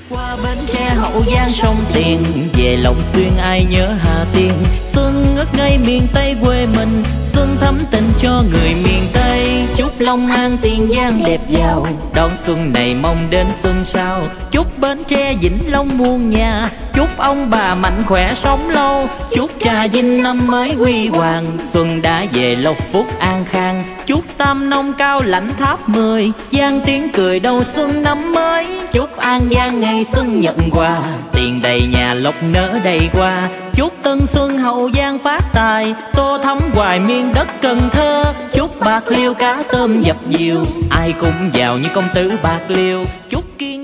Qua bến Tre Hậu Giang sông Tiền, về Long Xuyên ai nhớ Hà Tiên. Xuân ngất ngây miền Tây quê mình, xuân thắm tình cho người miền Tây. Chúc Long An Tiền Giang đẹp giàu, đón xuân này mong đến xuân sau. Chúc Bến Tre Vĩnh Long muôn nhà, chúc ông bà mạnh khỏe sống lâu. Chúc Trà Vinh năm mới huy hoàng, xuân đã về lộc phúc an khang. Chúc Tam Nông Cao Lãnh Tháp 10, giang tiếng cười đầu xuân năm mới. Chúc An Giang ngày xuân nhận quà, tiền đầy nhà lộc nở đầy qua. Chúc Tân Xuân Hậu Giang phát tài, tô thắm hoài miền đất Cần Thơ. Chúc Bạc Liêu cá tôm dập dìu, ai cũng giàu như công tử Bạc Liêu. Chúc Kiên